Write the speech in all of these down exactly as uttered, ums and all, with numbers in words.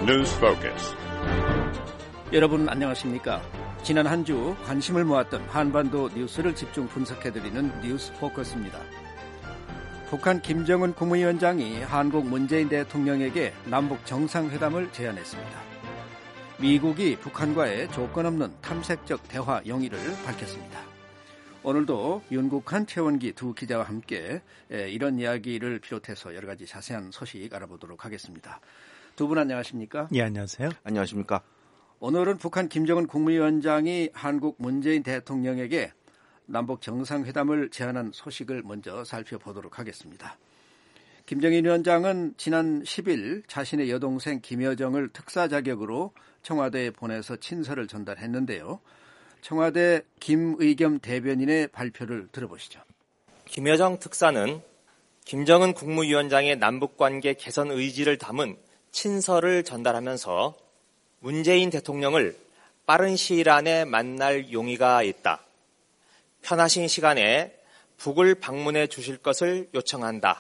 News Focus. 여러분 안녕하십니까? 지난 한 주 관심을 모았던 한반도 뉴스를 집중 분석해드리는 뉴스 포커스입니다. 북한 김정은 국무위원장이 한국 문재인 대통령에게 남북 정상회담을 제안했습니다. 미국이 북한과의 조건 없는 탐색적 대화 용의를 밝혔습니다. 오늘도 윤국한, 최원기 두 기자와 함께 이런 이야기를 비롯해서 여러 가지 자세한 소식 알아보도록 하겠습니다. 두 분 안녕하십니까? 예, 안녕하세요. 안녕하십니까? 오늘은 북한 김정은 국무위원장이 한국 문재인 대통령에게 남북 정상회담을 제안한 소식을 먼저 살펴보도록 하겠습니다. 김정인 위원장은 지난 십 일 자신의 여동생 김여정을 특사 자격으로 청와대에 보내서 친서를 전달했는데요. 청와대 김의겸 대변인의 발표를 들어보시죠. 김여정 특사는 김정은 국무위원장의 남북관계 개선 의지를 담은 친서를 전달하면서 문재인 대통령을 빠른 시일 안에 만날 용의가 있다. 편하신 시간에 북을 방문해 주실 것을 요청한다는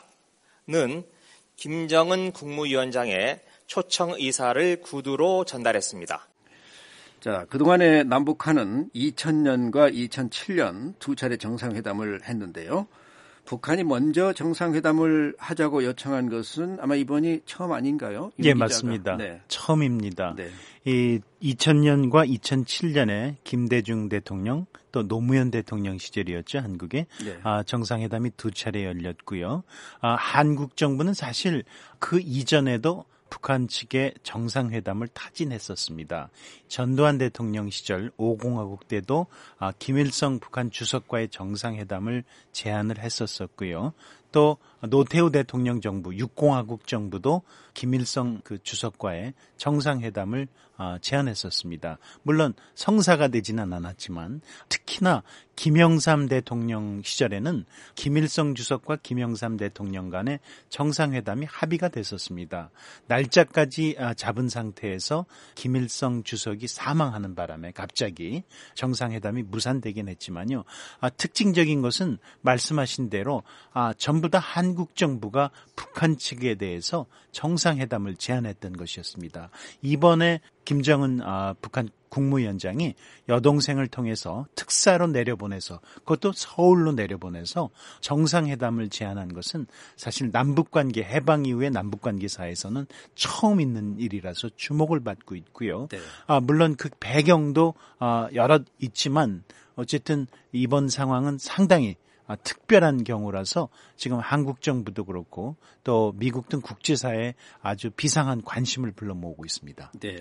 김정은 국무위원장의 초청 의사를 구두로 전달했습니다. 자, 그동안에 남북한은 이천 년과 이천칠 년 두 차례 정상회담을 했는데요. 북한이 먼저 정상회담을 하자고 요청한 것은 아마 이번이 처음 아닌가요? 예, 맞습니다. 네. 처음입니다. 네. 이 이천 년과 이천칠 년에 김대중 대통령 또 노무현 대통령 시절이었죠, 한국에. 네. 아, 정상회담이 두 차례 열렸고요. 아, 한국 정부는 사실 그 이전에도 북한 측의 정상회담을 타진했었습니다. 전두환 대통령 시절 오 공화국 때도 김일성 북한 주석과의 정상회담을 제안을 했었었고요. 또 노태우 대통령 정부, 육 공화국 정부도 김일성 그 주석과의 정상회담을 제안했었습니다. 물론 성사가 되지는 않았지만 특히나 김영삼 대통령 시절에는 김일성 주석과 김영삼 대통령 간의 정상회담이 합의가 됐었습니다. 날짜까지 잡은 상태에서 김일성 주석이 사망하는 바람에 갑자기 정상회담이 무산되긴 했지만요. 특징적인 것은 말씀하신 대로 전부 다 한국 정부가 북한 측에 대해서 정상회담을 제안했던 것이었습니다. 이번에 김정은 아, 북한 국무위원장이 여동생을 통해서 특사로 내려보내서 그것도 서울로 내려보내서 정상회담을 제안한 것은 사실 남북관계 해방 이후의 남북관계사에서는 처음 있는 일이라서 주목을 받고 있고요. 네. 아, 물론 그 배경도 아, 여러 있지만 어쨌든 이번 상황은 상당히 아, 특별한 경우라서 지금 한국 정부도 그렇고 또 미국 등 국제사회에 아주 비상한 관심을 불러 모으고 있습니다. 네.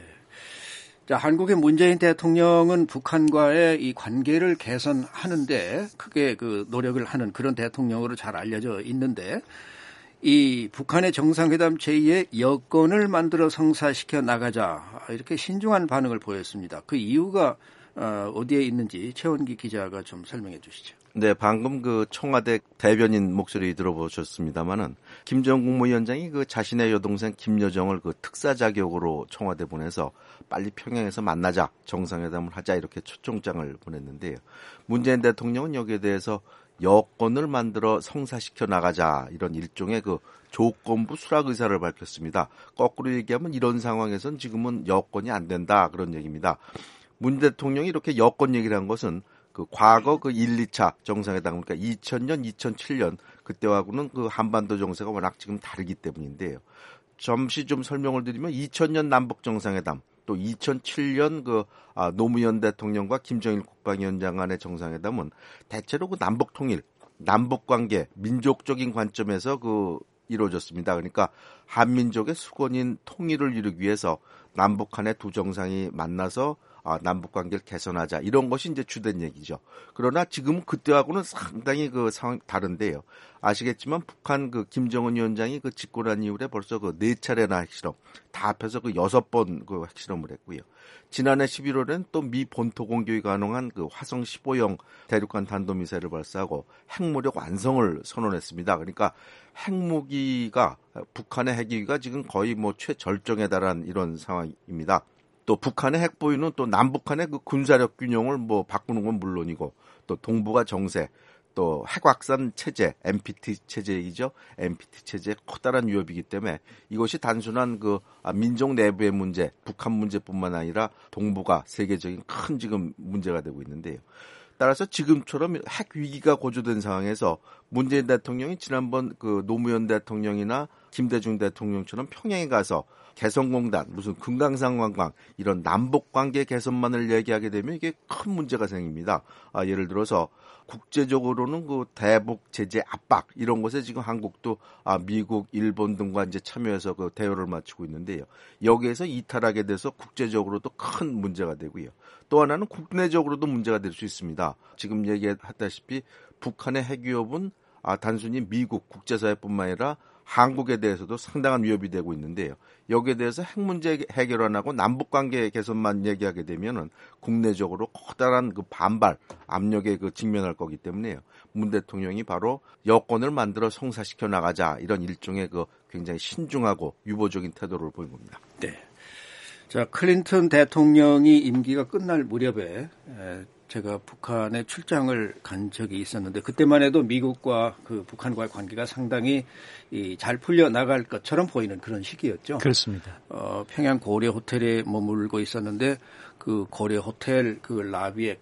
자, 한국의 문재인 대통령은 북한과의 이 관계를 개선하는데 크게 그 노력을 하는 그런 대통령으로 잘 알려져 있는데 이 북한의 정상회담 제의의 여건을 만들어 성사시켜 나가자 이렇게 신중한 반응을 보였습니다. 그 이유가 어디에 있는지 최원기 기자가 좀 설명해 주시죠. 네, 방금 그 청와대 대변인 목소리 들어보셨습니다마는 김정은 국무위원장이 그 자신의 여동생 김여정을 그 특사 자격으로 청와대 보내서 빨리 평양에서 만나자, 정상회담을 하자 이렇게 초청장을 보냈는데요. 문재인 대통령은 여기에 대해서 여건을 만들어 성사시켜 나가자 이런 일종의 그 조건부 수락 의사를 밝혔습니다. 거꾸로 얘기하면 이런 상황에선 지금은 여건이 안 된다 그런 얘기입니다. 문 대통령이 이렇게 여건 얘기를 한 것은 그 과거 그 일, 이 차 정상회담 그러니까 이천 년, 이천칠 년 그때하고는 그 한반도 정세가 워낙 지금 다르기 때문인데요. 잠시 좀 설명을 드리면 이천 년 남북 정상회담 또 이천칠 년 그 아, 노무현 대통령과 김정일 국방위원장 간의 정상회담은 대체로 그 남북 통일, 남북 관계, 민족적인 관점에서 그 이루어졌습니다. 그러니까 한민족의 수권인 통일을 이루기 위해서 남북한의 두 정상이 만나서 아, 남북 관계를 개선하자 이런 것이 이제 주된 얘기죠. 그러나 지금 그때하고는 상당히 그 상황이 다른데요. 아시겠지만 북한 그 김정은 위원장이 그 집권한 이후에 벌써 그 네 차례나 핵실험 다 합해서 그 여섯 번 그 핵실험을 했고요. 지난해 십일월엔 또 미 본토 공격이 가능한 그 화성 십오형 대륙간 탄도미사일을 발사하고 핵무력 완성을 선언했습니다. 그러니까 핵무기가 북한의 핵기가 지금 거의 뭐 최절정에 달한 이런 상황입니다. 또 북한의 핵 보유는 또 남북한의 그 군사력 균형을 뭐 바꾸는 건 물론이고 또 동북아 정세 또 핵확산 체제, 엠피티 체제이죠. 엠피티 체제의 커다란 위협이기 때문에 이것이 단순한 그 민족 내부의 문제, 북한 문제뿐만 아니라 동북아 세계적인 큰 지금 문제가 되고 있는데요. 따라서 지금처럼 핵 위기가 고조된 상황에서 문재인 대통령이 지난번 그 노무현 대통령이나 김대중 대통령처럼 평양에 가서 개성공단, 무슨 금강산 관광 이런 남북 관계 개선만을 얘기하게 되면 이게 큰 문제가 생깁니다. 아, 예를 들어서 국제적으로는 그 대북 제재 압박 이런 것에 지금 한국도 아, 미국, 일본 등과 이제 참여해서 그 대화를 마치고 있는데요. 여기에서 이탈하게 돼서 국제적으로도 큰 문제가 되고요. 또 하나는 국내적으로도 문제가 될 수 있습니다. 지금 얘기했다시피 북한의 핵 위협은 아, 단순히 미국 국제사회뿐만 아니라 한국에 대해서도 상당한 위협이 되고 있는데요. 여기에 대해서 핵 문제 해결 안 하고 남북 관계 개선만 얘기하게 되면은 국내적으로 커다란 그 반발 압력에 그 직면할 거기 때문에요. 문 대통령이 바로 여건을 만들어 성사시켜 나가자 이런 일종의 그 굉장히 신중하고 유보적인 태도를 보인 겁니다. 네. 자, 클린턴 대통령이 임기가 끝날 무렵에 제가 북한에 출장을 간 적이 있었는데 그때만 해도 미국과 그 북한과의 관계가 상당히 이 잘 풀려 나갈 것처럼 보이는 그런 시기였죠. 그렇습니다. 어, 평양 고려 호텔에 머물고 있었는데 그 고려 호텔 그 라비에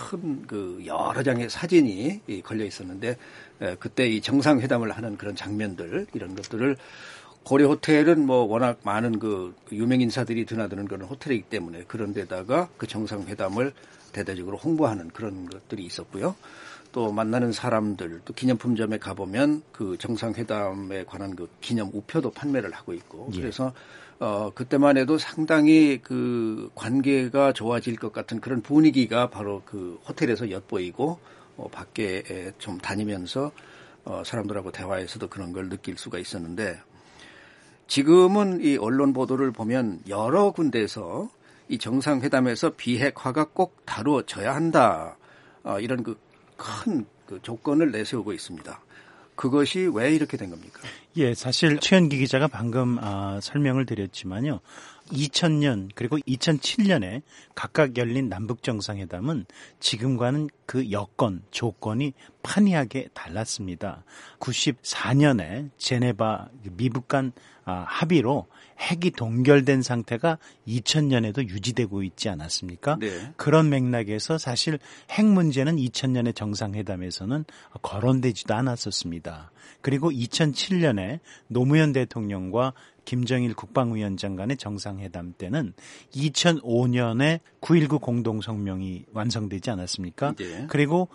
큰 그 여러 장의 사진이 걸려 있었는데 에, 그때 이 정상회담을 하는 그런 장면들 이런 것들을 고려 호텔은 뭐 워낙 많은 그 유명 인사들이 드나드는 그런 호텔이기 때문에 그런 데다가 그 정상회담을 대대적으로 홍보하는 그런 것들이 있었고요. 또 만나는 사람들, 또 기념품점에 가보면 그 정상회담에 관한 그 기념 우표도 판매를 하고 있고 예. 그래서 어 그때만 해도 상당히 그 관계가 좋아질 것 같은 그런 분위기가 바로 그 호텔에서 엿보이고 어 밖에 좀 다니면서 어 사람들하고 대화에서도 그런 걸 느낄 수가 있었는데 지금은 이 언론 보도를 보면 여러 군데에서 이 정상회담에서 비핵화가 꼭 다루어져야 한다. 어, 이런 그 큰 그 조건을 내세우고 있습니다. 그것이 왜 이렇게 된 겁니까? 예, 사실 최현기 기자가 방금 아, 설명을 드렸지만요. 이천 년 그리고 이천칠 년에 각각 열린 남북 정상회담은 지금과는 그 여건, 조건이 판이하게 달랐습니다. 구십사 년에 제네바 미북 간 아, 합의로 핵이 동결된 상태가 이천 년에도 유지되고 있지 않았습니까? 네. 그런 맥락에서 사실 핵 문제는 이천 년의 정상회담에서는 거론되지도 않았었습니다. 그리고 이천칠 년에 노무현 대통령과 김정일 국방위원장 간의 정상회담 때는 이천오 년에 구일구 공동성명이 완성되지 않았습니까? 네. 그리고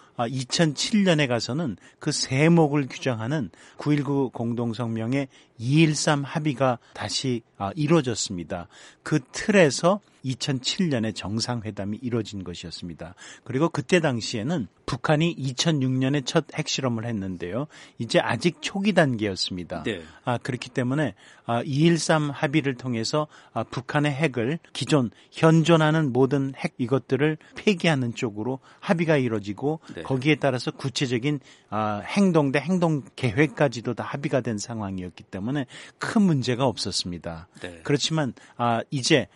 이천칠 년에 가서는 그 세목을 규정하는 구일구 공동성명의 이일삼 합의가 다시 이루어졌습니다. 그 틀에서 이천칠 년에 정상회담이 이루어진 것이었습니다. 그리고 그때 당시에는 북한이 이천육 년에 첫 핵실험을 했는데요. 이제 아직 초기 단계였습니다. 네. 아, 그렇기 때문에 아, 이일삼 합의를 통해서 아, 북한의 핵을 기존 현존하는 모든 핵 이것들을 폐기하는 쪽으로 합의가 이루어지고 네. 거기에 따라서 구체적인 아, 행동 대 행동 계획까지도 다 합의가 된 상황이었기 때문에 큰 문제가 없었습니다. 네. 그렇지만 아, 이제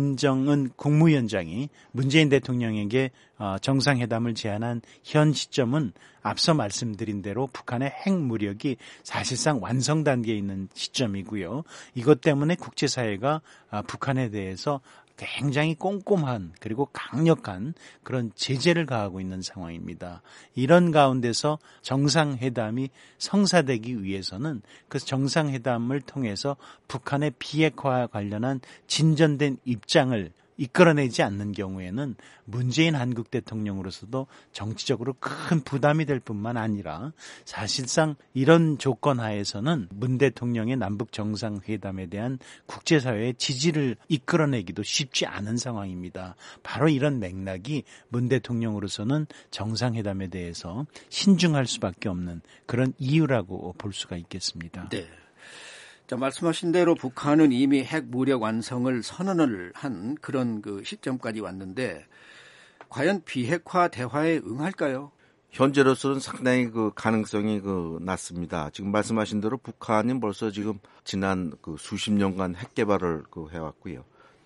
김정은 국무위원장이 문재인 대통령에게 정상회담을 제안한 현 시점은 앞서 말씀드린 대로 북한의 핵무력이 사실상 완성 단계에 있는 시점이고요. 이것 때문에 국제사회가 북한에 대해서 굉장히 꼼꼼한 그리고 강력한 그런 제재를 가하고 있는 상황입니다. 이런 가운데서 정상회담이 성사되기 위해서는 그 정상회담을 통해서 북한의 비핵화와 관련한 진전된 입장을 이끌어내지 않는 경우에는 문재인 한국 대통령으로서도 정치적으로 큰 부담이 될 뿐만 아니라 사실상 이런 조건 하에서는 문 대통령의 남북 정상회담에 대한 국제사회의 지지를 이끌어내기도 쉽지 않은 상황입니다. 바로 이런 맥락이 문 대통령으로서는 정상회담에 대해서 신중할 수밖에 없는 그런 이유라고 볼 수가 있겠습니다. 네. 자, 말씀하신 대로 북한은 이미 핵 무력 완성을 선언을 한 그런 그 시점까지 왔는데 과연 비핵화 대화에 응할까요? 현재로서는 상당히 그 가능성이 그 낮습니다. 지금 말씀하신 대로 북한은 벌써 지금 지난 그 수십 년간 핵 개발을 그 해왔고요.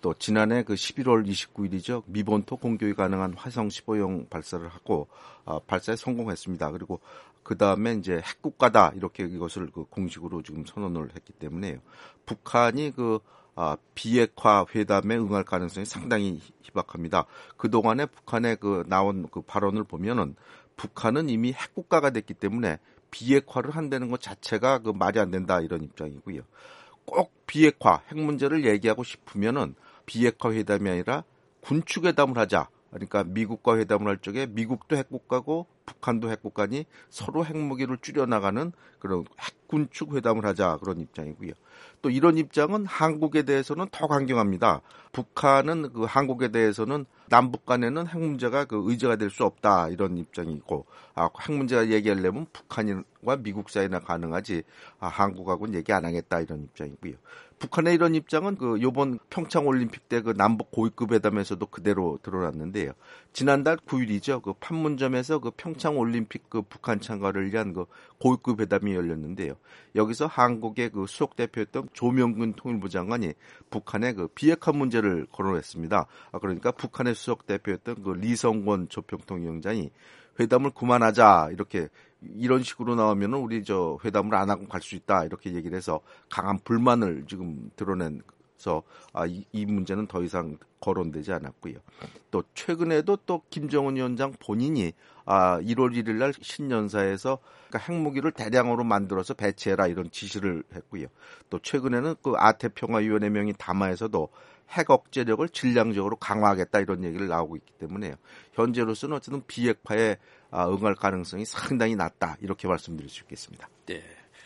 또 지난해 그 십일월 이십구일이죠. 미본토 공격이 가능한 화성 십오형 발사를 하고 어, 발사에 성공했습니다. 그리고 그 다음에 이제 핵국가다 이렇게 이것을 그 공식으로 지금 선언을 했기 때문에요. 북한이 그 아, 비핵화 회담에 응할 가능성이 상당히 희박합니다. 그 동안에 북한의 그 나온 그 발언을 보면은 북한은 이미 핵국가가 됐기 때문에 비핵화를 한다는 것 자체가 그 말이 안 된다 이런 입장이고요. 꼭 비핵화, 핵 문제를 얘기하고 싶으면은 비핵화 회담이 아니라 군축 회담을 하자. 그러니까 미국과 회담을 할 적에 미국도 핵국가고 북한도 핵국가니 서로 핵무기를 줄여나가는 그런 핵군축 회담을 하자 그런 입장이고요. 또 이런 입장은 한국에 대해서는 더 강경합니다. 북한은 그 한국에 대해서는 남북 간에는 핵 문제가 그 의제가 될 수 없다 이런 입장이고, 아, 핵 문제가 얘기하려면 북한과 미국 사이나 가능하지, 아, 한국하고는 얘기 안 하겠다 이런 입장이고요. 북한의 이런 입장은 그 요번 평창 올림픽 때 그 남북 고위급 회담에서도 그대로 드러났는데요. 지난달 구일이죠. 그 판문점에서 그 평창 올림픽 그 북한 참가를 위한 그 고위급 회담이 열렸는데요. 여기서 한국의 그 수석 대표였던 조명근 통일부 장관이 북한의 그 비핵화 문제를 거론했습니다. 아, 그러니까 북한의 수석 대표였던 그 리성권 조평통위원장이 회담을 그만하자 이렇게 이런 식으로 나오면은 우리 저 회담을 안 하고 갈 수 있다 이렇게 얘기를 해서 강한 불만을 지금 드러내서 아, 이, 이 문제는 더 이상 거론되지 않았고요. 또 최근에도 또 김정은 위원장 본인이 아, 일월 일일 날 신년사에서 그러니까 핵무기를 대량으로 만들어서 배치해라 이런 지시를 했고요. 또 최근에는 그 아태평화위원회 명의 담화에서도 핵 억제력을 질량적으로 강화하겠다 이런 얘기를 나오고 있기 때문에요. 현재로서는 어쨌든 비핵화에 응할 가능성이 상당히 낮다 이렇게 말씀드릴 수 있겠습니다. 네.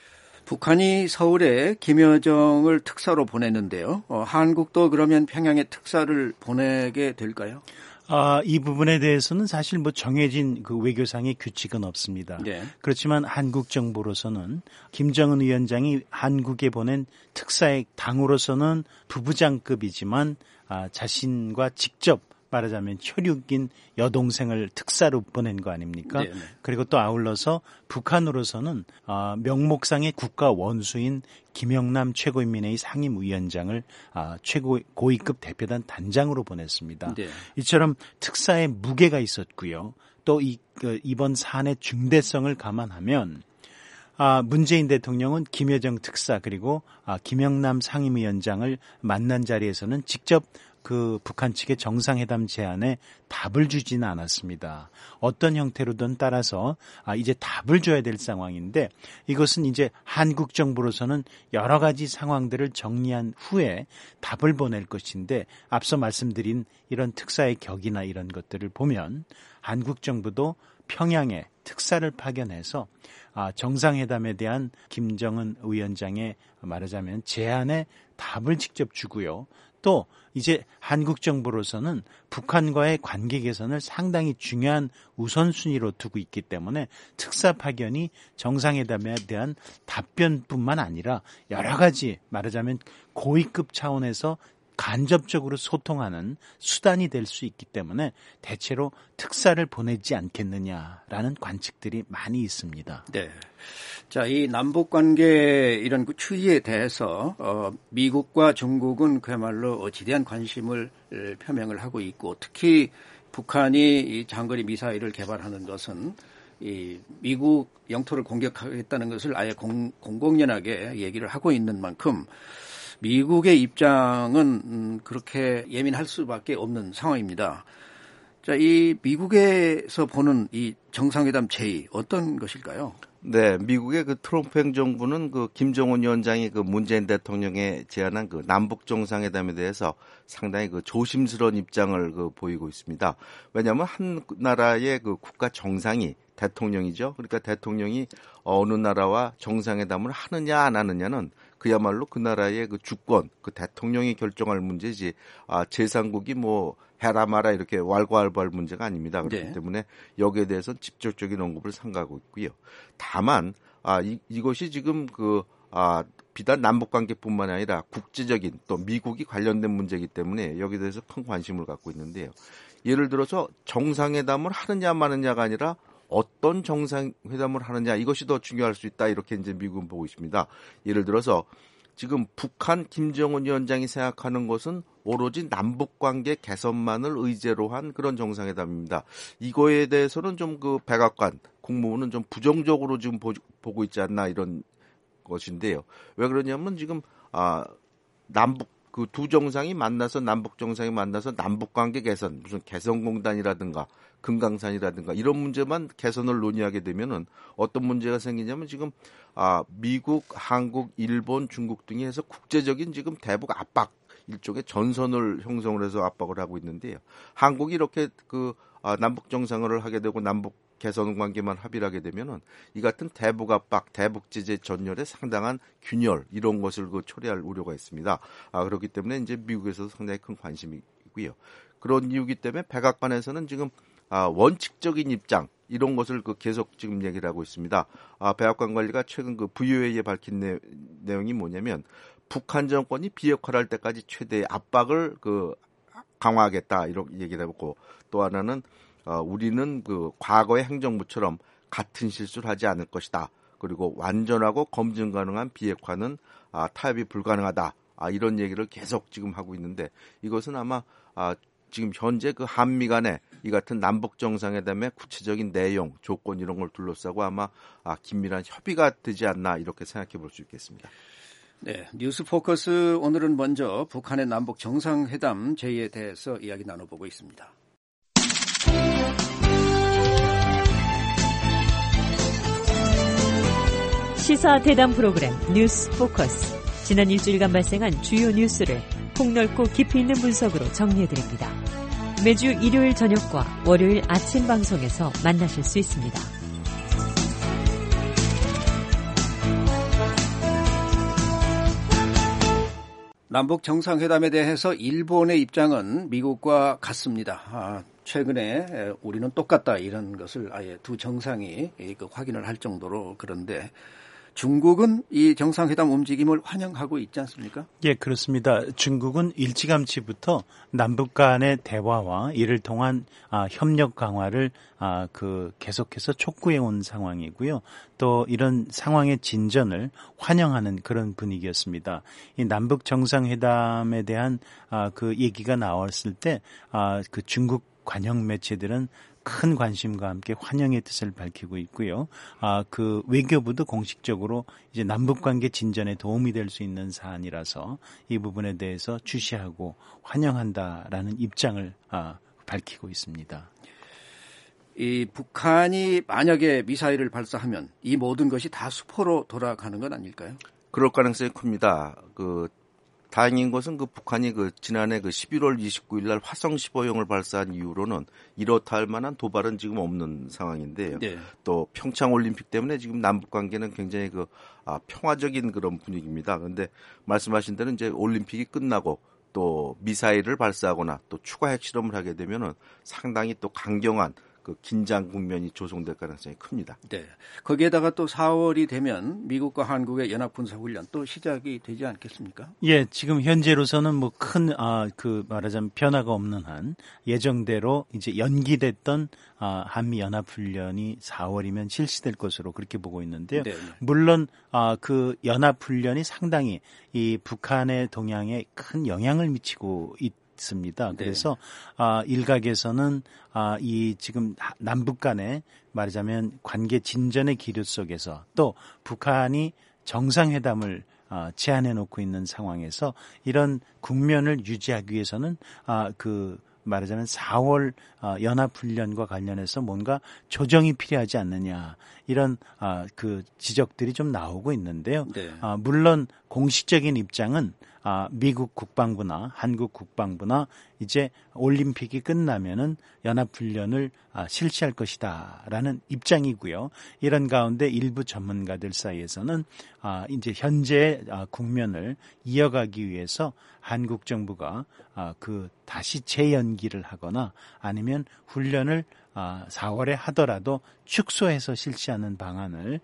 북한이 서울에 김여정을 특사로 보냈는데요. 어, 한국도 그러면 평양에 특사를 보내게 될까요? 아, 이 부분에 대해서는 사실 뭐 정해진 그 외교상의 규칙은 없습니다. 네. 그렇지만 한국 정부로서는 김정은 위원장이 한국에 보낸 특사의 당으로서는 부부장급이지만 아, 자신과 직접 말하자면 혈육인 여동생을 특사로 보낸 거 아닙니까? 네네. 그리고 또 아울러서 북한으로서는 어, 명목상의 국가 원수인 김영남 최고인민회의 상임위원장을 어, 최고 고위급 대표단 단장으로 보냈습니다. 네. 이처럼 특사의 무게가 있었고요. 또 이, 그, 이번 사안의 중대성을 감안하면 아, 문재인 대통령은 김여정 특사 그리고 아, 김영남 상임위원장을 만난 자리에서는 직접 그 북한 측의 정상회담 제안에 답을 주지는 않았습니다. 어떤 형태로든 따라서 아, 이제 답을 줘야 될 상황인데 이것은 이제 한국 정부로서는 여러 가지 상황들을 정리한 후에 답을 보낼 것인데 앞서 말씀드린 이런 특사의 격이나 이런 것들을 보면 한국 정부도 평양에 특사를 파견해서 아, 정상회담에 대한 김정은 위원장의 말하자면 제안에 답을 직접 주고요. 또 이제 한국 정부로서는 북한과의 관계 개선을 상당히 중요한 우선순위로 두고 있기 때문에 특사 파견이 정상회담에 대한 답변뿐만 아니라 여러 가지 말하자면 고위급 차원에서 간접적으로 소통하는 수단이 될 수 있기 때문에 대체로 특사를 보내지 않겠느냐라는 관측들이 많이 있습니다. 네. 자, 이 남북 관계 이런 그 추이에 대해서 어, 미국과 중국은 그야말로 지대한 관심을 표명을 하고 있고 특히 북한이 이 장거리 미사일을 개발하는 것은 이 미국 영토를 공격하겠다는 것을 아예 공, 공공연하게 얘기를 하고 있는 만큼 미국의 입장은 음, 그렇게 예민할 수밖에 없는 상황입니다. 자, 이 미국에서 보는 이 정상회담 제의 어떤 것일까요? 네, 미국의 그 트럼프 행정부는 그 김정은 위원장이 그 문재인 대통령에 제안한 그 남북 정상회담에 대해서 상당히 그 조심스러운 입장을 그 보이고 있습니다. 왜냐하면 한 나라의 그 국가 정상이 대통령이죠. 그러니까 대통령이 어느 나라와 정상회담을 하느냐 안 하느냐는 그야말로 그 나라의 그 주권, 그 대통령이 결정할 문제지, 아, 제삼국이 뭐 해라 마라 이렇게 왈가왈부할 문제가 아닙니다. 그렇기 네. 때문에 여기에 대해서는 직접적인 언급을 삼가고 있고요. 다만, 아, 이, 이것이 지금 그, 아, 비단 남북 관계뿐만 아니라 국제적인 또 미국이 관련된 문제이기 때문에 여기에 대해서 큰 관심을 갖고 있는데요. 예를 들어서 정상회담을 하느냐 마느냐가 아니라 어떤 정상회담을 하느냐 이것이 더 중요할 수 있다 이렇게 이제 미국은 보고 있습니다. 예를 들어서 지금 북한 김정은 위원장이 생각하는 것은 오로지 남북관계 개선만을 의제로 한 그런 정상회담입니다. 이거에 대해서는 좀 그 백악관 국무부는 좀 부정적으로 지금 보, 보고 있지 않나 이런 것인데요. 왜 그러냐면 지금 아 남북 그 두 정상이 만나서 남북 정상이 만나서 남북관계 개선 무슨 개성공단이라든가 금강산이라든가 이런 문제만 개선을 논의하게 되면은 어떤 문제가 생기냐면 지금 아 미국, 한국, 일본, 중국 등이 해서 국제적인 지금 대북 압박 일종의 전선을 형성을 해서 압박을 하고 있는데요. 한국이 이렇게 그 아, 남북 정상회담을 하게 되고 남북 개선 관계만 합의를 하게 되면은 이 같은 대북 압박, 대북 제재 전열에 상당한 균열 이런 것을 그 초래할 우려가 있습니다. 아, 그렇기 때문에 이제 미국에서도 상당히 큰 관심이고요. 그런 이유기 때문에 백악관에서는 지금 아, 원칙적인 입장 이런 것을 그 계속 지금 얘기를 하고 있습니다. 아, 백악관 관리가 최근 그 브이오에이에 밝힌 내, 내용이 뭐냐면 북한 정권이 비핵화할 때까지 최대의 압박을 그 강화하겠다 이런 얘기를 하고 또 하나는 어, 우리는 그 과거의 행정부처럼 같은 실수를 하지 않을 것이다. 그리고 완전하고 검증 가능한 비핵화는 아, 타협이 불가능하다. 아, 이런 얘기를 계속 지금 하고 있는데 이것은 아마 아, 지금 현재 그 한미 간의 이 같은 남북 정상회담의 구체적인 내용, 조건 이런 걸 둘러싸고 아마 아, 긴밀한 협의가 되지 않나 이렇게 생각해 볼 수 있겠습니다. 네, 뉴스 포커스 오늘은 먼저 북한의 남북 정상회담 제의에 대해서 이야기 나눠보고 있습니다. 시사 대담 프로그램 뉴스 포커스. 지난 일주일간 발생한 주요 뉴스를 폭넓고 깊이 있는 분석으로 정리해드립니다. 매주 일요일 저녁과 월요일 아침 방송에서 만나실 수 있습니다. 남북 정상회담에 대해서 일본의 입장은 미국과 같습니다. 아, 최근에 우리는 똑같다 이런 것을 아예 두 정상이 확인을 할 정도로 그런데 중국은 이 정상회담 움직임을 환영하고 있지 않습니까? 예, 그렇습니다. 중국은 일찌감치부터 남북 간의 대화와 이를 통한 아, 협력 강화를 아, 그 계속해서 촉구해 온 상황이고요. 또 이런 상황의 진전을 환영하는 그런 분위기였습니다. 이 남북 정상회담에 대한 아, 그 얘기가 나왔을 때 아, 그 중국 관영 매체들은 큰 관심과 함께 환영의 뜻을 밝히고 있고요. 아, 그 외교부도 공식적으로 이제 남북 관계 진전에 도움이 될 수 있는 사안이라서 이 부분에 대해서 주시하고 환영한다라는 입장을 아, 밝히고 있습니다. 이 북한이 만약에 미사일을 발사하면 이 모든 것이 다 수포로 돌아가는 건 아닐까요? 그럴 가능성이 큽니다. 그 다행인 것은 그 북한이 그 지난해 그 십일월 이십구일 날 화성 십오형을 발사한 이후로는 이렇다 할 만한 도발은 지금 없는 상황인데요. 네. 또 평창 올림픽 때문에 지금 남북 관계는 굉장히 그 아, 평화적인 그런 분위기입니다. 그런데 말씀하신 대로 이제 올림픽이 끝나고 또 미사일을 발사하거나 또 추가 핵실험을 하게 되면은 상당히 또 강경한 그 긴장 국면이 조성될 가능성이 큽니다. 네. 거기에다가 또 사월이 되면 미국과 한국의 연합 군사 훈련 또 시작이 되지 않겠습니까? 예, 지금 현재로서는 뭐 큰 아 그 말하자면 변화가 없는 한 예정대로 이제 연기됐던 아 한미 연합 훈련이 사월이면 실시될 것으로 그렇게 보고 있는데요. 네. 물론 아 그 연합 훈련이 상당히 이 북한의 동향에 큰 영향을 미치고 있 있습니다. 그래서 네. 아, 일각에서는 아, 이 지금 남북 간의 말하자면 관계 진전의 기류 속에서 또 북한이 정상회담을 아, 제안해 놓고 있는 상황에서 이런 국면을 유지하기 위해서는 아, 그 말하자면 사월 연합훈련과 관련해서 뭔가 조정이 필요하지 않느냐 이런 그 지적들이 좀 나오고 있는데요. 네. 물론 공식적인 입장은 미국 국방부나 한국 국방부나 이제 올림픽이 끝나면은 연합훈련을 실시할 것이다라는 입장이고요. 이런 가운데 일부 전문가들 사이에서는 이제 현재 국면을 이어가기 위해서 한국 정부가 그 다시 재연기를 하거나 아니면 훈련을 사월에 하더라도 축소해서 실시하는 방안을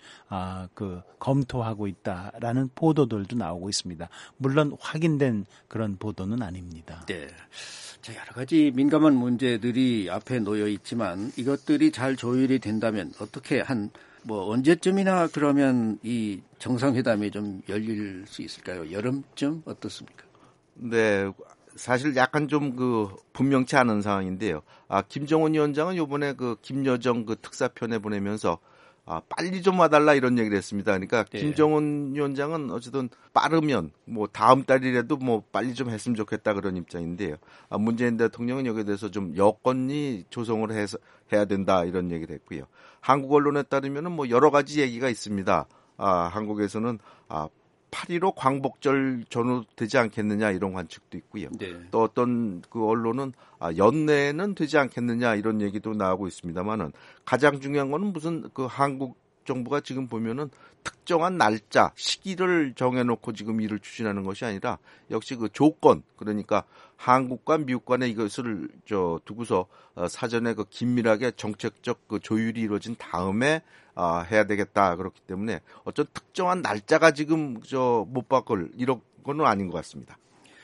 그 검토하고 있다라는 보도들도 나오고 있습니다. 물론 확인된 그런 보도는 아닙니다. 네. 자, 여러 가지 민감한 문제들이 앞에 놓여 있지만 이것들이 잘 조율이 된다면 어떻게 한 뭐 언제쯤이나 그러면 이 정상회담이 좀 열릴 수 있을까요? 여름쯤 어떻습니까? 네, 사실 약간 좀 그 분명치 않은 상황인데요. 아, 김정은 위원장은 요번에 그 김여정 그 특사편에 보내면서 아, 빨리 좀 와달라 이런 얘기를 했습니다. 그러니까 네. 김정은 위원장은 어쨌든 빠르면 뭐 다음 달이라도 뭐 빨리 좀 했으면 좋겠다 그런 입장인데요. 아, 문재인 대통령은 여기에 대해서 좀 여건이 조성을 해서 해야 된다 이런 얘기를 했고요. 한국 언론에 따르면은 뭐 여러 가지 얘기가 있습니다. 아, 한국에서는 아, 팔일오 광복절 전후 되지 않겠느냐 이런 관측도 있고요. 네. 또 어떤 그 언론은 아, 연내에는 되지 않겠느냐 이런 얘기도 나오고 있습니다만은 가장 중요한 거는 무슨 그 한국 정부가 지금 보면은 특정한 날짜, 시기를 정해놓고 지금 일을 추진하는 것이 아니라 역시 그 조건, 그러니까 한국과 미국 간에 이것을 저 두고서 사전에 그 긴밀하게 정책적 그 조율이 이루어진 다음에 아, 해야 되겠다 그렇기 때문에 어떤 특정한 날짜가 지금 저 못 바꿀 이런 거는 아닌 것 같습니다.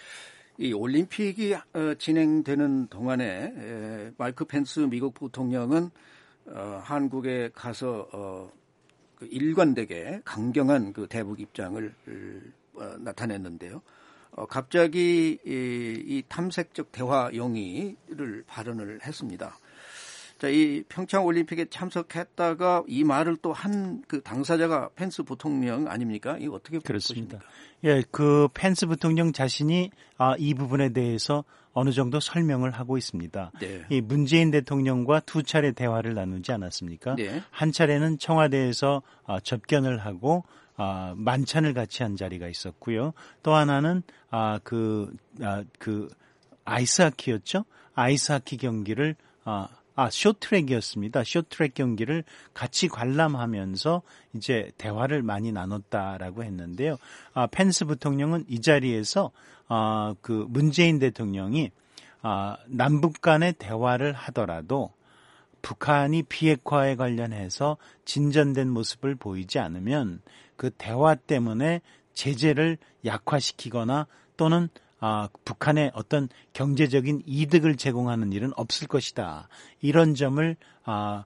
이 올림픽이 어, 진행되는 동안에 에, 마이크 펜스 미국 부통령은 어, 한국에 가서 어, 그 일관되게 강경한 그 대북 입장을 어, 나타냈는데요. 어, 갑자기 이, 이 탐색적 대화 용의를 발언을 했습니다. 자, 이 평창 올림픽에 참석했다가 이 말을 또 한 그 당사자가 펜스 부통령 아닙니까? 이거 어떻게 그렇습니다. 보십니까? 예, 그 펜스 부통령 자신이 아, 이 부분에 대해서 어느 정도 설명을 하고 있습니다. 네. 이 문재인 대통령과 두 차례 대화를 나누지 않았습니까? 네. 한 차례는 청와대에서 아, 접견을 하고 아, 만찬을 같이 한 자리가 있었고요. 또 하나는 아, 그, 아, 그 아이스하키였죠? 아이스하키 경기를 아, 아, 쇼트랙이었습니다. 쇼트랙 경기를 같이 관람하면서 이제 대화를 많이 나눴다라고 했는데요. 아, 펜스 부통령은 이 자리에서 아, 그 문재인 대통령이 아, 남북 간의 대화를 하더라도 북한이 비핵화에 관련해서 진전된 모습을 보이지 않으면 그 대화 때문에 제재를 약화시키거나 또는 아, 북한의 어떤 경제적인 이득을 제공하는 일은 없을 것이다. 이런 점을 아,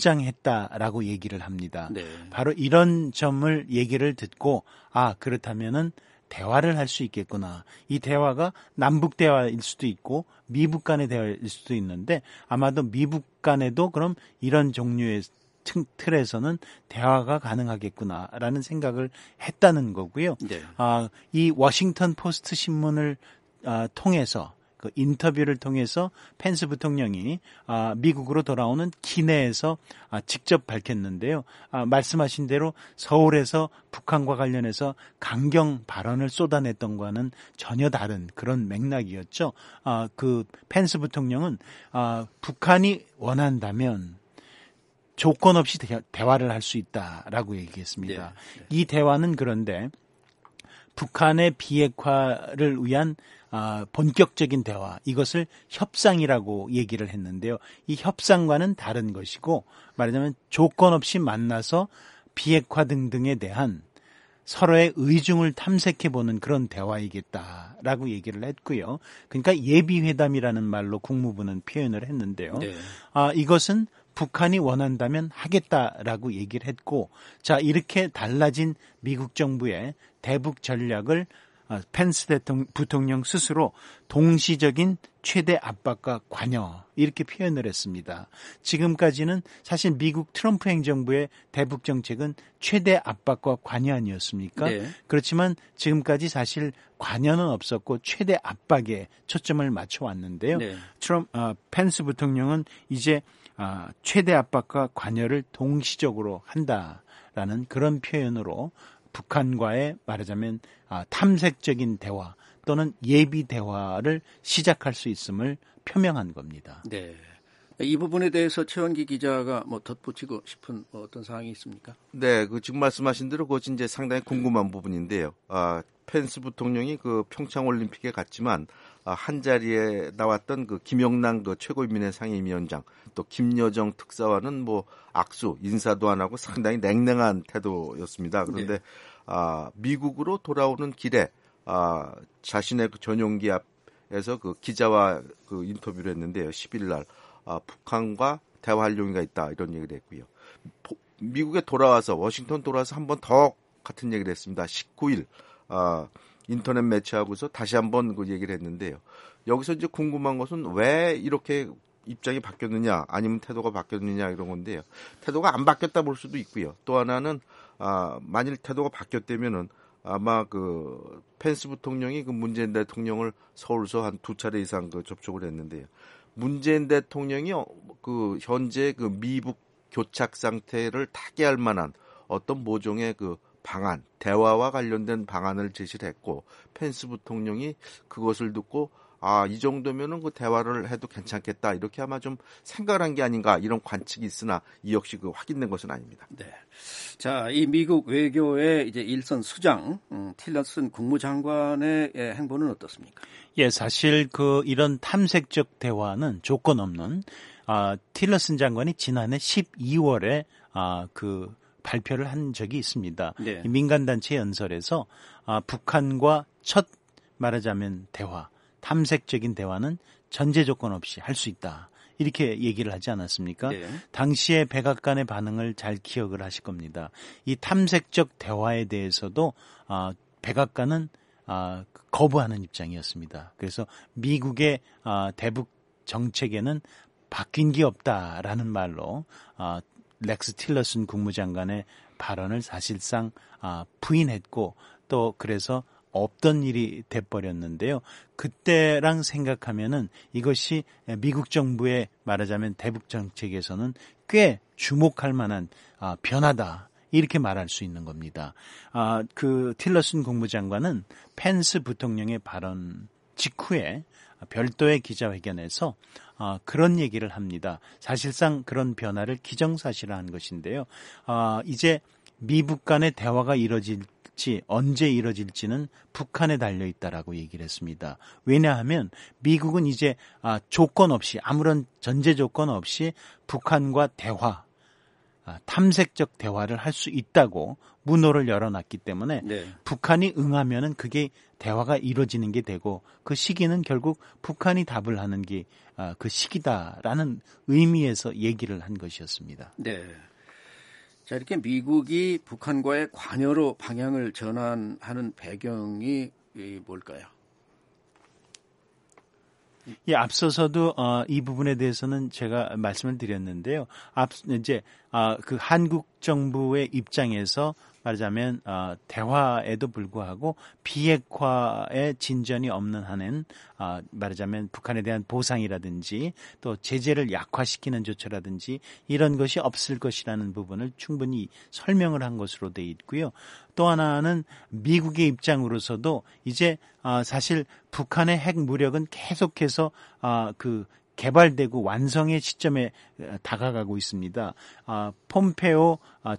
보장했다라고 얘기를 합니다. 네. 바로 이런 점을 얘기를 듣고 아, 그렇다면은 대화를 할 수 있겠구나. 이 대화가 남북 대화일 수도 있고 미북 간의 대화일 수도 있는데 아마도 미북 간에도 그럼 이런 종류의 틀에서는 대화가 가능하겠구나라는 생각을 했다는 거고요. 네. 아, 이 워싱턴 포스트 신문을 아, 통해서 그 인터뷰를 통해서 펜스 부통령이 아, 미국으로 돌아오는 기내에서 아, 직접 밝혔는데요. 아, 말씀하신 대로 서울에서 북한과 관련해서 강경 발언을 쏟아냈던 것과는 전혀 다른 그런 맥락이었죠. 아, 그 펜스 부통령은 아, 북한이 원한다면 조건 없이 대화를 할 수 있다라고 얘기했습니다. 네, 네. 이 대화는 그런데 북한의 비핵화를 위한 아, 본격적인 대화, 이것을 협상이라고 얘기를 했는데요. 이 협상과는 다른 것이고 말하자면 조건 없이 만나서 비핵화 등등에 대한 서로의 의중을 탐색해보는 그런 대화이겠다라고 얘기를 했고요. 그러니까 예비회담이라는 말로 국무부는 표현을 했는데요. 네. 아, 이것은 북한이 원한다면 하겠다라고 얘기를 했고, 자, 이렇게 달라진 미국 정부의 대북 전략을 펜스 대통령, 부통령 스스로 동시적인 최대 압박과 관여 이렇게 표현을 했습니다. 지금까지는 사실 미국 트럼프 행정부의 대북 정책은 최대 압박과 관여 아니었습니까? 네. 그렇지만 지금까지 사실 관여는 없었고 최대 압박에 초점을 맞춰왔는데요. 네. 트럼프, 어, 펜스 부통령은 이제 어, 최대 압박과 관여를 동시적으로 한다라는 그런 표현으로 북한과의 말하자면 아, 탐색적인 대화 또는 예비 대화를 시작할 수 있음을 표명한 겁니다. 네. 이 부분에 대해서 최원기 기자가 뭐 덧붙이고 싶은 뭐 어떤 사항이 있습니까? 네, 그 지금 말씀하신 대로 그것이 이제 상당히 궁금한 부분인데요. 아, 펜스 부통령이 그 평창 올림픽에 갔지만 아, 한 자리에 나왔던 그 김영남 그 최고인민회 상임위원장 또 김여정 특사와는 뭐 악수 인사도 안 하고 상당히 냉랭한 태도였습니다. 그런데 네. 아, 미국으로 돌아오는 길에 아, 자신의 그 전용기 앞에서 그 기자와 그 인터뷰를 했는데요. 십 일 날 아, 북한과 대화할 용의가 있다 이런 얘기를 했고요. 포, 미국에 돌아와서 워싱턴 돌아와서 한 번 더 같은 얘기를 했습니다. 십구 일 아, 인터넷 매체하고서 다시 한번 그 얘기를 했는데요. 여기서 이제 궁금한 것은 왜 이렇게 입장이 바뀌었느냐, 아니면 태도가 바뀌었느냐 이런 건데요. 태도가 안 바뀌었다 볼 수도 있고요. 또 하나는 아, 만일 태도가 바뀌었다면은 아마 그 펜스 부통령이 그 문재인 대통령을 서울서 한 두 차례 이상 그 접촉을 했는데요. 문재인 대통령이 그 현재 그 미북 교착 상태를 타개할 만한 어떤 모종의 그 방안, 대화와 관련된 방안을 제시를 했고, 펜스 부통령이 그것을 듣고 아, 이 정도면은 그 대화를 해도 괜찮겠다, 이렇게 아마 좀 생각을 한 게 아닌가, 이런 관측이 있으나 이 역시 그 확인된 것은 아닙니다. 네. 자, 이 미국 외교의 이제 일선 수장 음, 틸러슨 국무장관의 행보는 어떻습니까? 예, 사실 그 이런 탐색적 대화는 조건 없는 아, 틸러슨 장관이 지난해 십이월에 아, 그 발표를 한 적이 있습니다. 네. 민간단체 연설에서 아, 북한과 첫 말하자면 대화, 탐색적인 대화는 전제 조건 없이 할 수 있다, 이렇게 얘기를 하지 않았습니까? 네. 당시에 백악관의 반응을 잘 기억을 하실 겁니다. 이 탐색적 대화에 대해서도 아, 백악관은 아, 거부하는 입장이었습니다. 그래서 미국의 아, 대북 정책에는 바뀐 게 없다라는 말로 아, 렉스 틸러슨 국무장관의 발언을 사실상 아, 부인했고, 또 그래서 없던 일이 돼버렸는데요. 그때랑 생각하면은 이것이 미국 정부의 말하자면 대북 정책에서는 꽤 주목할 만한 아, 변화다, 이렇게 말할 수 있는 겁니다. 아, 그 틸러슨 국무장관은 펜스 부통령의 발언 직후에 별도의 기자회견에서 아, 그런 얘기를 합니다. 사실상 그런 변화를 기정사실화한 것인데요. 아, 이제 미북 간의 대화가 이뤄질지 언제 이뤄질지는 북한에 달려있다라고 얘기를 했습니다. 왜냐하면 미국은 이제 아, 조건 없이, 아무런 전제 조건 없이 북한과 대화, 아, 탐색적 대화를 할 수 있다고 문호를 열어놨기 때문에 네. 북한이 응하면은 그게 대화가 이루어지는 게 되고, 그 시기는 결국 북한이 답을 하는 게 그 시기다라는 의미에서 얘기를 한 것이었습니다. 네. 자, 이렇게 미국이 북한과의 관여로 방향을 전환하는 배경이 뭘까요? 예, 앞서서도 어, 이 부분에 대해서는 제가 말씀을 드렸는데요. 앞 이제 어, 그 한국 정부의 입장에서 말하자면 어, 대화에도 불구하고 비핵화의 진전이 없는 한은 어, 말하자면 북한에 대한 보상이라든지 또 제재를 약화시키는 조처라든지 이런 것이 없을 것이라는 부분을 충분히 설명을 한 것으로 돼 있고요. 또 하나는 미국의 입장으로서도 이제 어, 사실 북한의 핵 무력은 계속해서 어, 그 개발되고 완성의 시점에 다가가고 있습니다. 아, 폼페오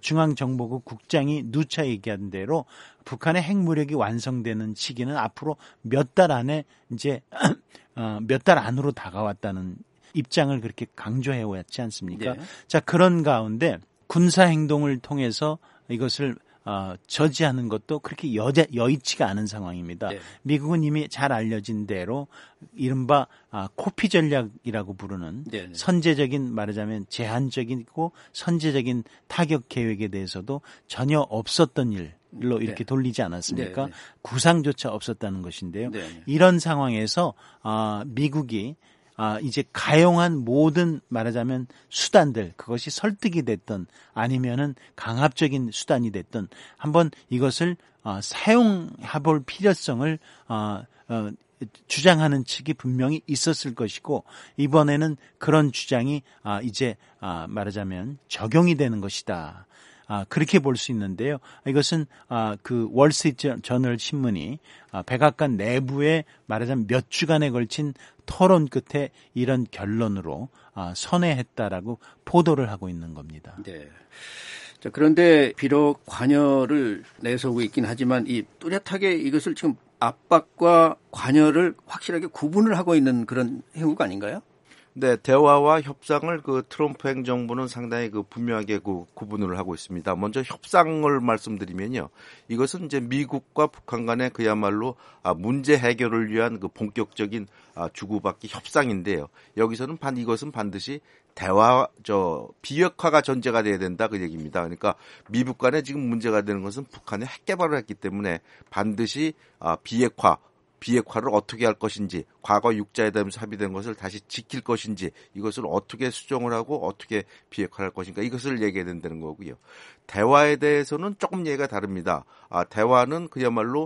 중앙정보국 국장이 누차 얘기한 대로 북한의 핵무력이 완성되는 시기는 앞으로 몇 달 안에 이제 어, 몇 달 안으로 다가왔다는 입장을 그렇게 강조해 왔지 않습니까? 네. 자, 그런 가운데 군사 행동을 통해서 이것을 어, 저지하는 것도 그렇게 여자, 여의치가 않은 상황입니다. 네. 미국은 이미 잘 알려진 대로 이른바 아, 코피 전략이라고 부르는 네. 선제적인, 말하자면 제한적이고 선제적인 타격 계획에 대해서도 전혀 없었던 일로 이렇게 네. 돌리지 않았습니까? 네. 네. 구상조차 없었다는 것인데요. 네. 이런 상황에서 아, 미국이 아, 이제 가용한 모든 말하자면 수단들, 그것이 설득이 됐던 아니면은 강압적인 수단이 됐던 한번 이것을 어, 사용해볼 필요성을 어, 어, 주장하는 측이 분명히 있었을 것이고, 이번에는 그런 주장이 아, 이제 아, 말하자면 적용이 되는 것이다. 아, 그렇게 볼 수 있는데요. 이것은 아, 그 월스트리트 저널 신문이 아, 백악관 내부에 말하자면 몇 주간에 걸친 토론 끝에 이런 결론으로 아, 선회했다라고 보도를 하고 있는 겁니다. 네. 자, 그런데 비록 관여를 내세우고 있긴 하지만 이 뚜렷하게 이것을 지금 압박과 관여를 확실하게 구분을 하고 있는 그런 행위가 아닌가요? 네, 대화와 협상을 그 트럼프 행정부는 상당히 그 분명하게 그 구분을 하고 있습니다. 먼저 협상을 말씀드리면요, 이것은 이제 미국과 북한 간의 그야말로 아, 문제 해결을 위한 그 본격적인 아, 주고받기 협상인데요. 여기서는 반 이것은 반드시 대화, 저, 비핵화가 전제가 돼야 된다 그 얘기입니다. 그러니까 미북 간에 지금 문제가 되는 것은 북한이 핵 개발을 했기 때문에 반드시 아, 비핵화, 비핵화를 어떻게 할 것인지, 과거 육자회담에서 합의된 것을 다시 지킬 것인지, 이것을 어떻게 수정을 하고 어떻게 비핵화를 할 것인가, 이것을 얘기해야 된다는 거고요. 대화에 대해서는 조금 얘기가 다릅니다. 아, 대화는 그야말로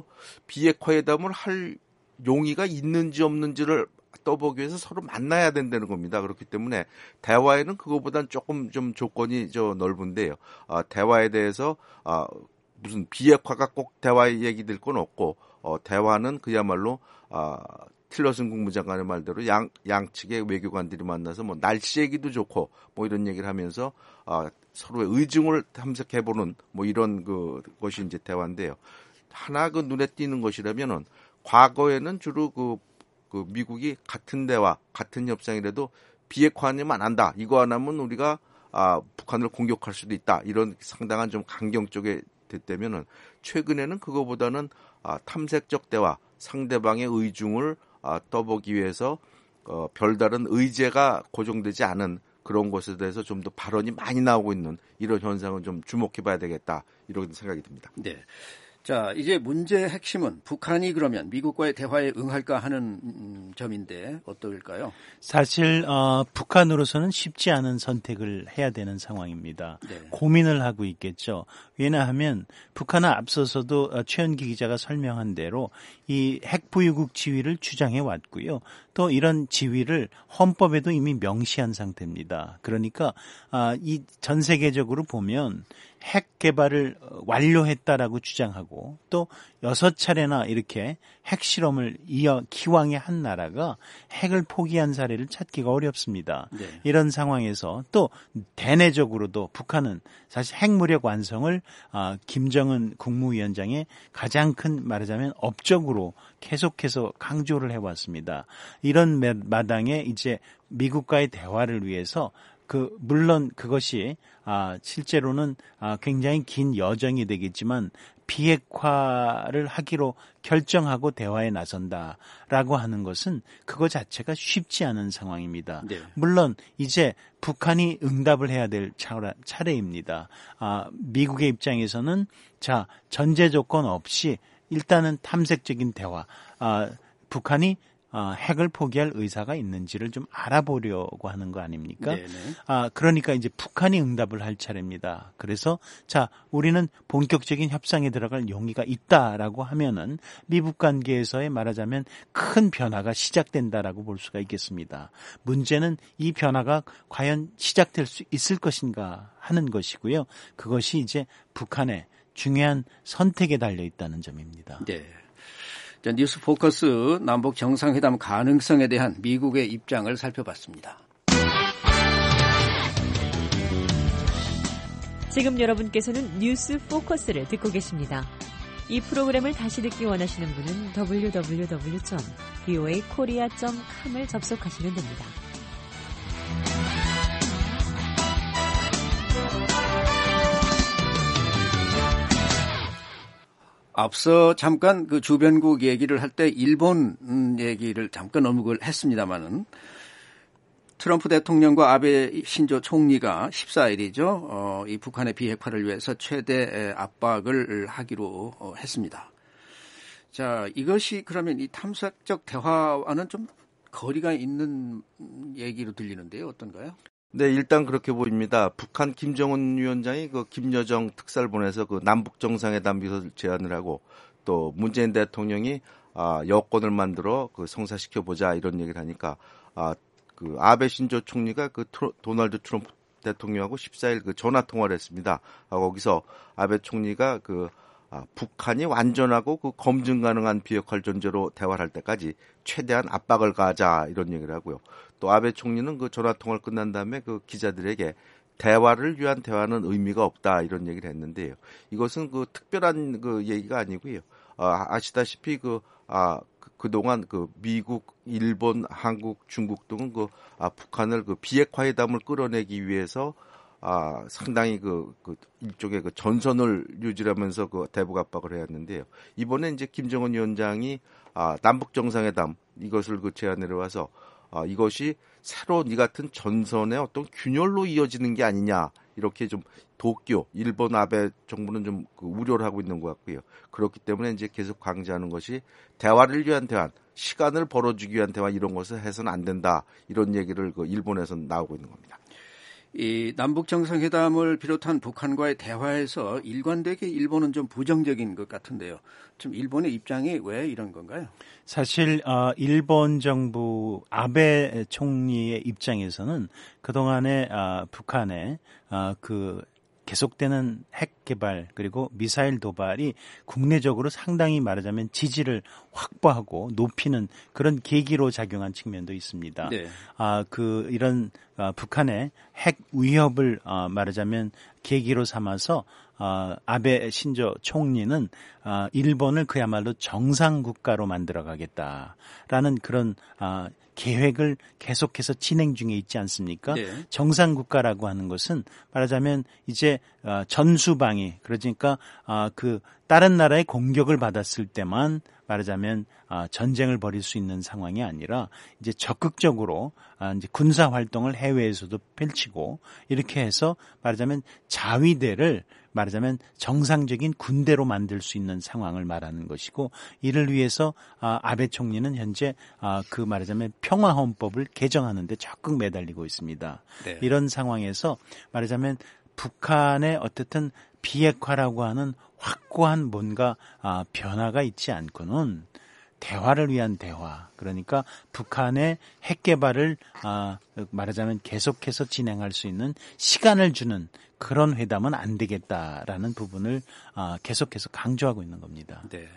비핵화회담을 할 용의가 있는지 없는지를 떠보기 위해서 서로 만나야 된다는 겁니다. 그렇기 때문에 대화에는 그거보단 조금 좀 조건이 저 넓은데요. 아, 대화에 대해서 아, 무슨 비핵화가 꼭 대화의 얘기될 건 없고, 어, 대화는 그야말로 아, 틸러슨 국무장관의 말대로 양, 양측의 외교관들이 만나서 뭐 날씨 얘기도 좋고 뭐 이런 얘기를 하면서 아, 서로의 의중을 탐색해보는 뭐 이런 그 것이 이제 대화인데요. 하나 그 눈에 띄는 것이라면은 과거에는 주로 그 그 미국이 같은 대화, 같은 협상이라도 비핵화하면 안 한다. 이거 안 하면 우리가 아, 북한을 공격할 수도 있다. 이런 상당한 좀 강경 쪽에 됐다면은 최근에는 그거보다는 아, 탐색적 대화, 상대방의 의중을 아, 떠보기 위해서 어, 별다른 의제가 고정되지 않은 그런 것에 대해서 좀 더 발언이 많이 나오고 있는 이런 현상은 좀 주목해봐야 되겠다. 이런 생각이 듭니다. 네. 자, 이제 문제의 핵심은 북한이 그러면 미국과의 대화에 응할까 하는 음, 점인데 어떨까요? 사실 어, 북한으로서는 쉽지 않은 선택을 해야 되는 상황입니다. 네. 고민을 하고 있겠죠. 왜냐하면 북한은 앞서서도 최현기 기자가 설명한 대로 이 핵보유국 지위를 주장해 왔고요. 또 이런 지위를 헌법에도 이미 명시한 상태입니다. 그러니까 아, 이 전 세계적으로 보면 핵 개발을 완료했다라고 주장하고 또 여섯 차례나 이렇게 핵실험을 이어 기왕에 한 나라가 핵을 포기한 사례를 찾기가 어렵습니다. 네. 이런 상황에서 또 대내적으로도 북한은 사실 핵무력 완성을 아, 김정은 국무위원장의 가장 큰 말하자면 업적으로 계속해서 강조를 해왔습니다. 이런 마당에 이제 미국과의 대화를 위해서 그 물론 그것이 아 실제로는 아 굉장히 긴 여정이 되겠지만 비핵화를 하기로 결정하고 대화에 나선다라고 하는 것은 그거 자체가 쉽지 않은 상황입니다. 네. 물론 이제 북한이 응답을 해야 될 차례입니다. 아 미국의 입장에서는 자 전제 조건 없이 일단은 탐색적인 대화, 아 북한이 아, 핵을 포기할 의사가 있는지를 좀 알아보려고 하는 거 아닙니까? 네네. 아, 그러니까 이제 북한이 응답을 할 차례입니다. 그래서 자, 우리는 본격적인 협상에 들어갈 용의가 있다라고 하면은 미북 관계에서의 말하자면 큰 변화가 시작된다라고 볼 수가 있겠습니다. 문제는 이 변화가 과연 시작될 수 있을 것인가 하는 것이고요. 그것이 이제 북한의 중요한 선택에 달려 있다는 점입니다. 네. 자, 뉴스 포커스 남북 정상회담 가능성에 대한 미국의 입장을 살펴봤습니다. 지금 여러분께서는 뉴스 포커스를 듣고 계십니다. 이 프로그램을 다시 듣기 원하시는 분은 더블유 더블유 더블유 점 브이오에이 코리아 점 컴을 접속하시면 됩니다. 앞서 잠깐 그 주변국 얘기를 할 때 일본 얘기를 잠깐 언급을 했습니다마는 트럼프 대통령과 아베 신조 총리가 십사 일이죠. 어, 이 북한의 비핵화를 위해서 최대 압박을 하기로 했습니다. 자, 이것이 그러면 이 탐색적 대화와는 좀 거리가 있는 얘기로 들리는데요. 어떤가요? 네, 일단 그렇게 보입니다. 북한 김정은 위원장이 그 김여정 특사를 보내서 그 남북 정상회담 비서를 제안을 하고 또 문재인 대통령이 아, 여권을 만들어 그 성사시켜 보자 이런 얘기를 하니까 아, 그 아베 신조 총리가 그 트로, 도널드 트럼프 대통령하고 십사 일 그 전화 통화를 했습니다. 아, 거기서 아베 총리가 그 아, 북한이 완전하고 그 검증 가능한 비핵화 전제로 대화를 할 때까지 최대한 압박을 가하자 이런 얘기를 하고요. 또 아베 총리는 그 전화 통화를 끝난 다음에 그 기자들에게 대화를 위한 대화는 의미가 없다 이런 얘기를 했는데요. 이것은 그 특별한 그 얘기가 아니고요. 아, 아시다시피 그 아, 그동안 그 미국, 일본, 한국, 중국 등은 그 아, 북한을 그 비핵화 회담을 끌어내기 위해서 아, 상당히 그, 그 일종의 그 전선을 유지하면서 그 대북 압박을 해왔는데요. 이번에 이제 김정은 위원장이 아, 남북 정상회담 이것을 그 제안을 해와서 어, 이것이 새로 이 같은 전선의 어떤 균열로 이어지는 게 아니냐 이렇게 좀 도쿄, 일본 아베 정부는 좀 그 우려를 하고 있는 것 같고요. 그렇기 때문에 이제 계속 강조하는 것이 대화를 위한 대화, 시간을 벌어주기 위한 대화 이런 것을 해서는 안 된다 이런 얘기를 그 일본에서 나오고 있는 겁니다. 이 남북 정상회담을 비롯한 북한과의 대화에서 일관되게 일본은 좀 부정적인 것 같은데요. 좀 일본의 입장이 왜 이런 건가요? 사실 어, 일본 정부 아베 총리의 입장에서는 그동안에 어, 북한의 어, 그 계속되는 핵 개발 그리고 미사일 도발이 국내적으로 상당히 말하자면 지지를 확보하고 높이는 그런 계기로 작용한 측면도 있습니다. 네. 아, 그 이런 아, 북한의 핵 위협을 아, 말하자면 계기로 삼아서 아, 아베 신조 총리는 아, 일본을 그야말로 정상 국가로 만들어 가겠다라는 그런 아, 계획을 계속해서 진행 중에 있지 않습니까? 네. 정상 국가라고 하는 것은 말하자면 이제 어, 전수방위 그러니까 어, 그 다른 나라의 공격을 받았을 때만 말하자면 어, 전쟁을 벌일 수 있는 상황이 아니라 이제 적극적으로 어, 이제 군사 활동을 해외에서도 펼치고 이렇게 해서 말하자면 자위대를 말하자면 정상적인 군대로 만들 수 있는 상황을 말하는 것이고 이를 위해서 아베 총리는 현재 그 말하자면 평화헌법을 개정하는 데 적극 매달리고 있습니다. 네. 이런 상황에서 말하자면 북한의 어쨌든 비핵화라고 하는 확고한 뭔가 변화가 있지 않고는 대화를 위한 대화 그러니까 북한의 핵 개발을 말하자면 계속해서 진행할 수 있는 시간을 주는 그런 회담은 안 되겠다라는 부분을 계속해서 강조하고 있는 겁니다. 네.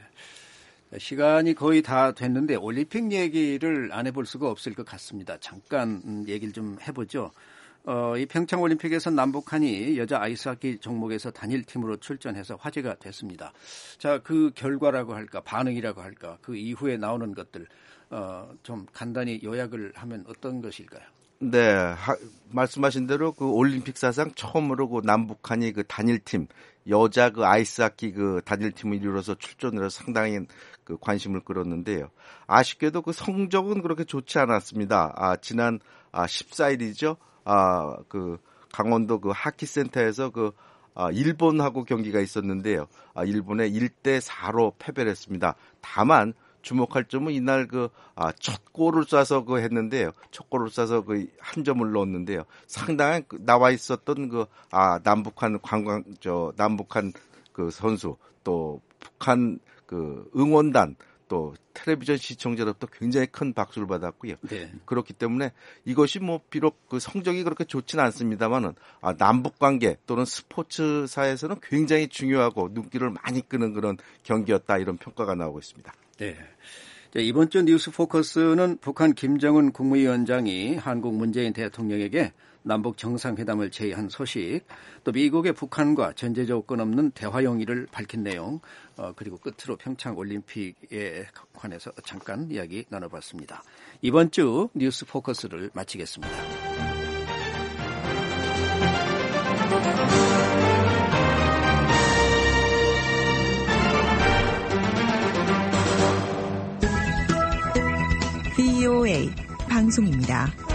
시간이 거의 다 됐는데 올림픽 얘기를 안 해볼 수가 없을 것 같습니다. 잠깐 얘기를 좀 해보죠. 어, 이 평창 올림픽에서 남북한이 여자 아이스하키 종목에서 단일팀으로 출전해서 화제가 됐습니다. 자, 그 결과라고 할까, 반응이라고 할까, 그 이후에 나오는 것들 어, 좀 간단히 요약을 하면 어떤 것일까요? 네, 하, 말씀하신 대로 그 올림픽 사상 처음으로 그 남북한이 그 단일팀 여자 그 아이스하키 그 단일팀을 이루어서 출전을 해서 상당히 그 관심을 끌었는데요. 아쉽게도 그 성적은 그렇게 좋지 않았습니다. 아, 지난 아, 십사 일이죠. 아, 그 강원도 그 하키센터에서 그 아, 일본하고 경기가 있었는데요. 아, 일본에 일 대 사로 패배를 했습니다. 다만 주목할 점은 이날 그, 아, 첫 골을 쏴서 그 했는데요. 첫 골을 쏴서 그 한 점을 넣었는데요. 상당히 그 나와 있었던 그, 아, 남북한 관광, 저, 남북한 그 선수, 또 북한 그 응원단, 또 텔레비전 시청자로부터 굉장히 큰 박수를 받았고요. 네. 그렇기 때문에 이것이 뭐 비록 그 성적이 그렇게 좋지는 않습니다만은 아, 남북 관계 또는 스포츠사에서는 굉장히 중요하고 눈길을 많이 끄는 그런 경기였다 이런 평가가 나오고 있습니다. 네. 자, 이번 주 뉴스 포커스는 북한 김정은 국무위원장이 한국 문재인 대통령에게 남북 정상회담을 제의한 소식, 또 미국의 북한과 전제 조건 없는 대화 용의를 밝힌 내용, 어, 그리고 끝으로 평창 올림픽에 관해서 잠깐 이야기 나눠봤습니다. 이번 주 뉴스 포커스를 마치겠습니다. 브이오에이 방송입니다.